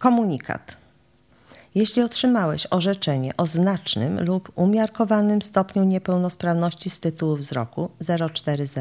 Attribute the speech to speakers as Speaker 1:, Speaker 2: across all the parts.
Speaker 1: Komunikat. Jeśli otrzymałeś orzeczenie o znacznym lub umiarkowanym stopniu niepełnosprawności z tytułu wzroku 040,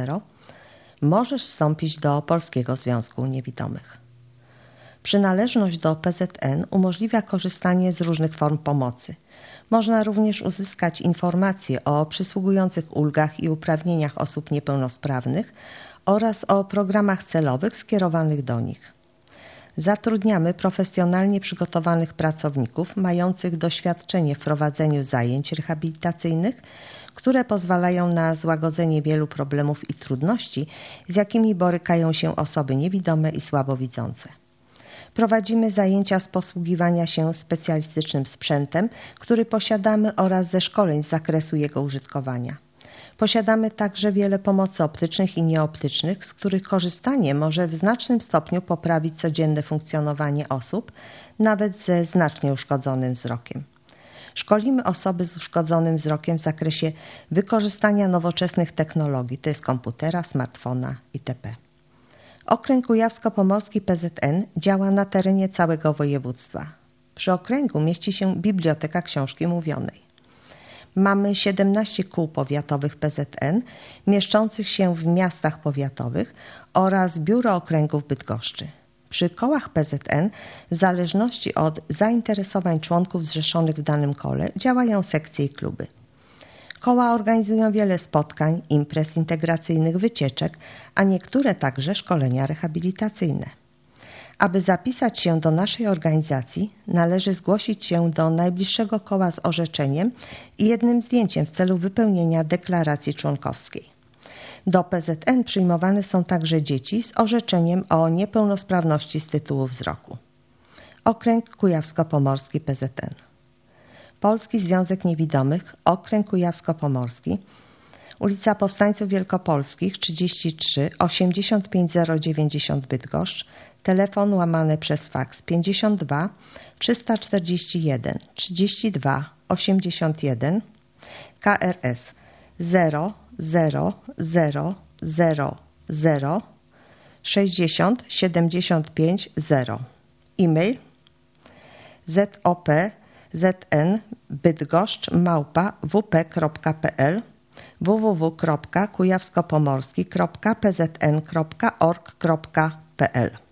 Speaker 1: możesz wstąpić do Polskiego Związku Niewidomych. Przynależność do PZN umożliwia korzystanie z różnych form pomocy. Można również uzyskać informacje o przysługujących ulgach i uprawnieniach osób niepełnosprawnych oraz o programach celowych skierowanych do nich. Zatrudniamy profesjonalnie przygotowanych pracowników mających doświadczenie w prowadzeniu zajęć rehabilitacyjnych, które pozwalają na złagodzenie wielu problemów i trudności, z jakimi borykają się osoby niewidome i słabowidzące. Prowadzimy zajęcia z posługiwania się specjalistycznym sprzętem, który posiadamy, oraz ze szkoleń z zakresu jego użytkowania. Posiadamy także wiele pomocy optycznych i nieoptycznych, z których korzystanie może w znacznym stopniu poprawić codzienne funkcjonowanie osób, nawet ze znacznie uszkodzonym wzrokiem. Szkolimy osoby z uszkodzonym wzrokiem w zakresie wykorzystania nowoczesnych technologii, to jest komputera, smartfona itp. Okręg Kujawsko-Pomorski PZN działa na terenie całego województwa. Przy okręgu mieści się Biblioteka Książki Mówionej. Mamy 17 kół powiatowych PZN mieszczących się w miastach powiatowych oraz Biuro Okręgów Bydgoszczy. Przy kołach PZN, w zależności od zainteresowań członków zrzeszonych w danym kole, działają sekcje i kluby. Koła organizują wiele spotkań, imprez integracyjnych, wycieczek, a niektóre także szkolenia rehabilitacyjne. Aby zapisać się do naszej organizacji, należy zgłosić się do najbliższego koła z orzeczeniem i jednym zdjęciem w celu wypełnienia deklaracji członkowskiej. Do PZN przyjmowane są także dzieci z orzeczeniem o niepełnosprawności z tytułu wzroku. Okręg Kujawsko-Pomorski PZN. Polski Związek Niewidomych, Okręg Kujawsko-Pomorski, ulica Powstańców Wielkopolskich 33 85090 Bydgoszcz, telefon łamane przez faks 52 341 32 81, KRS 00000 60 75 0, e-mail zopznbydgoszcz@wp.pl, www.kujawskopomorski.pzn.org.pl.